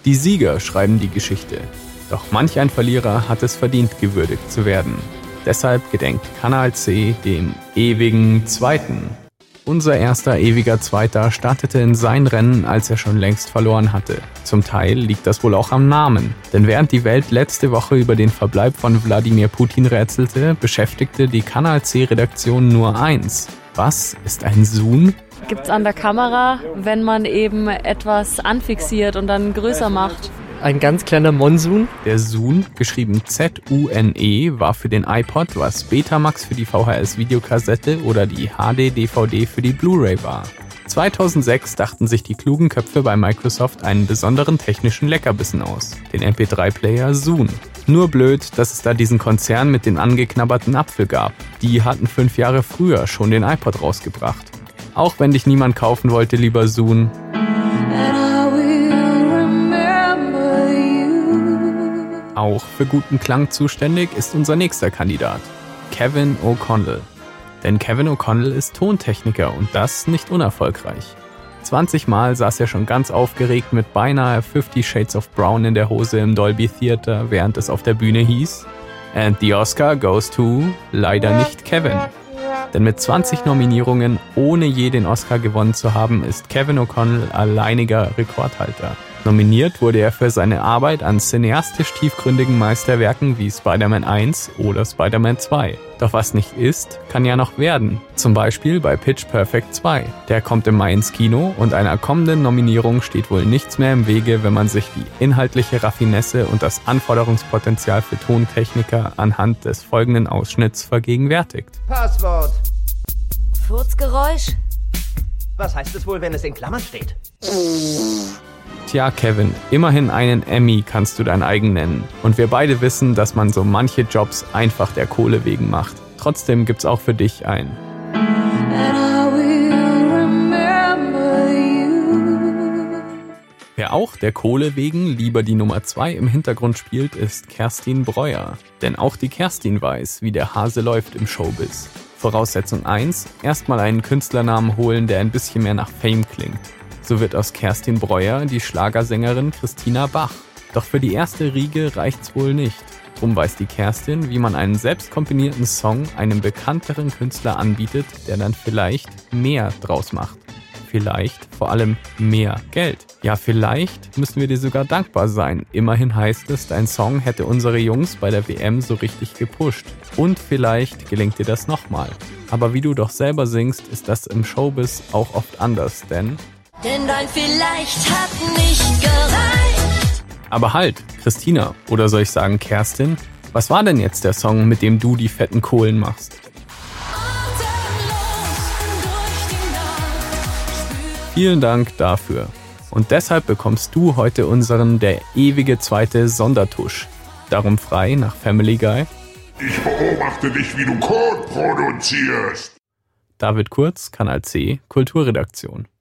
Die Sieger schreiben die Geschichte. Doch manch ein Verlierer hat es verdient, gewürdigt zu werden. Deshalb gedenkt Kanal C dem ewigen Zweiten. Unser erster ewiger Zweiter startete in sein Rennen, als er schon längst verloren hatte. Zum Teil liegt das wohl auch am Namen. Denn während die Welt letzte Woche über den Verbleib von Wladimir Putin rätselte, beschäftigte die Kanal C-Redaktion nur eins. Was ist ein Zoom? Gibt's an der Kamera, wenn man eben etwas anfixiert und dann größer macht. Ein ganz kleiner Monsun. Der Zune, geschrieben Z-U-N-E, war für den iPod, was Betamax für die VHS-Videokassette oder die HD-DVD für die Blu-ray war. 2006 dachten sich die klugen Köpfe bei Microsoft einen besonderen technischen Leckerbissen aus, den MP3-Player Zune. Nur blöd, dass es da diesen Konzern mit dem angeknabberten Apfel gab. Die hatten 5 Jahre früher schon den iPod rausgebracht. Auch wenn dich niemand kaufen wollte, lieber Zune. Auch für guten Klang zuständig ist unser nächster Kandidat, Kevin O'Connell. Denn Kevin O'Connell ist Tontechniker und das nicht unerfolgreich. 20 Mal saß er schon ganz aufgeregt mit beinahe 50 Shades of Brown in der Hose im Dolby Theater, während es auf der Bühne hieß: And the Oscar goes to leider nicht Kevin. Denn mit 20 Nominierungen, ohne je den Oscar gewonnen zu haben, ist Kevin O'Connell alleiniger Rekordhalter. Nominiert wurde er für seine Arbeit an cineastisch tiefgründigen Meisterwerken wie Spider-Man 1 oder Spider-Man 2. Doch was nicht ist, kann ja noch werden. Zum Beispiel bei Pitch Perfect 2. Der kommt im Mai ins Kino und einer kommenden Nominierung steht wohl nichts mehr im Wege, wenn man sich die inhaltliche Raffinesse und das Anforderungspotenzial für Tontechniker anhand des folgenden Ausschnitts vergegenwärtigt. Passwort. Furzgeräusch? Was heißt es wohl, wenn es in Klammern steht? Tja, Kevin, immerhin einen Emmy kannst du dein eigen nennen. Und wir beide wissen, dass man so manche Jobs einfach der Kohle wegen macht. Trotzdem gibt's auch für dich einen. Wer auch der Kohle wegen lieber die Nummer 2 im Hintergrund spielt, ist Kerstin Breuer. Denn auch die Kerstin weiß, wie der Hase läuft im Showbiz. Voraussetzung 1, erstmal einen Künstlernamen holen, der ein bisschen mehr nach Fame klingt. So wird aus Kerstin Breuer die Schlagersängerin Christina Bach. Doch für die erste Riege reicht's wohl nicht. Drum weiß die Kerstin, wie man einen selbst komponierten Song einem bekannteren Künstler anbietet, der dann vielleicht mehr draus macht. Vielleicht vor allem mehr Geld. Ja, vielleicht müssen wir dir sogar dankbar sein. Immerhin heißt es, dein Song hätte unsere Jungs bei der WM so richtig gepusht. Und vielleicht gelingt dir das nochmal. Aber wie du doch selber singst, ist das im Showbiz auch oft anders, denn dein Vielleicht hat nicht gereicht. Aber halt, Christina, oder soll ich sagen Kerstin, was war denn jetzt der Song, mit dem du die fetten Kohlen machst? Vielen Dank dafür. Und deshalb bekommst du heute unseren Der ewige Zweite Sondertusch. Darum frei nach Family Guy. Ich beobachte dich, wie du Code produzierst. David Kurz, Kanal C, Kulturredaktion.